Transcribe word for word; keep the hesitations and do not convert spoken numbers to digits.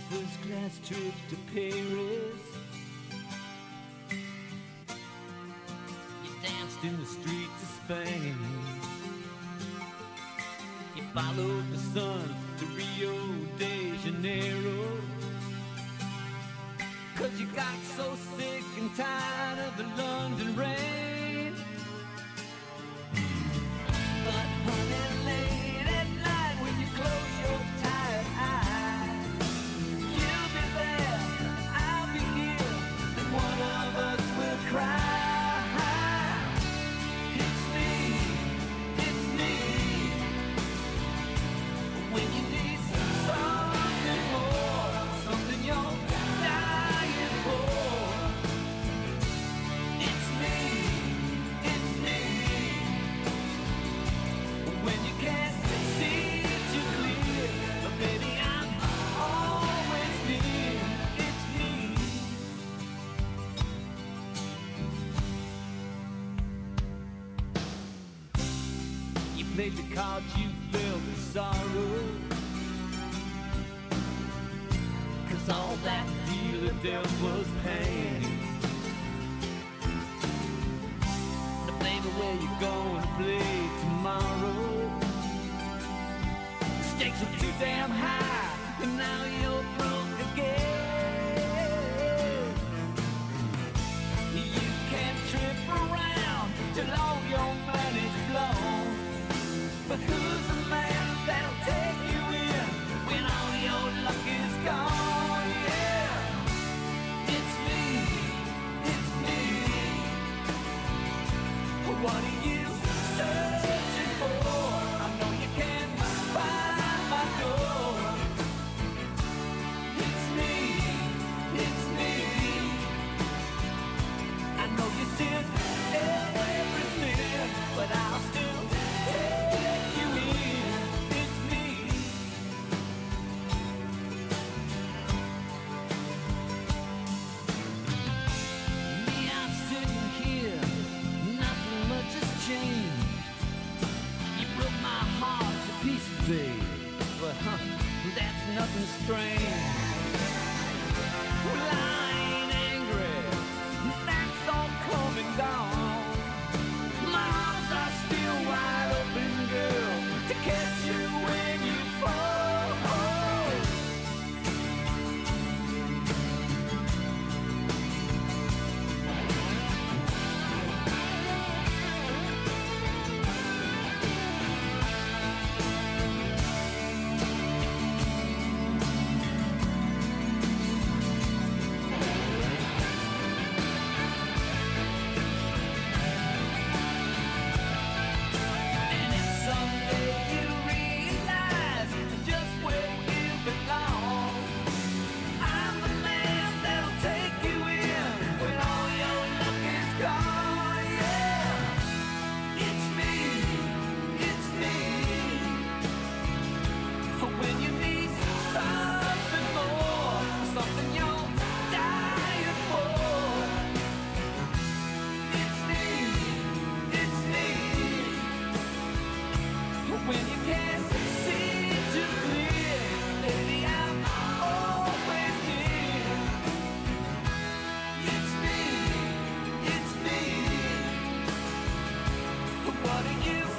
first class trip to Paris. You danced in the streets of Spain. You followed the sun to Rio de Janeiro. Cause you got so sick and tired of the London rain. But honey, late at night when you close your tired eyes, you'll be there, I'll be here, and one of us will cry. It's me, it's me. When you need something more, something you're dying for. It's me, it's me. When you can't see too clear, but baby I'm always near. It's me. You played the cards, you felt the sorrow. Cause all that dealer dealt was pain. Now baby, where you gonna play tomorrow? The stakes are too damn high, and now you're broke again. You can't trip around till all your money's blown. But who's the man that'll take you in when all your luck is gone? Yeah, it's me, it's me. What are you searching for? I know you can't find my door. It's me, it's me. I know you sin everything, but I'll still take you in. It's me. Me, I'm sitting here, nothing much has changed. You broke my heart to pieces, babe, but huh, that's nothing strange. Well, I ain't angry, that's all come and gone. My arms are still wide open, girl, to catch you when you fall. And if someday you realize just where you belong, I'm the man that'll take you in when all your luck is gone. Yeah, it's me, it's me. When you need something more, something you're dying for. It's me, it's me. When you can't see too clear, baby I'm always near. It's me, it's me. What are you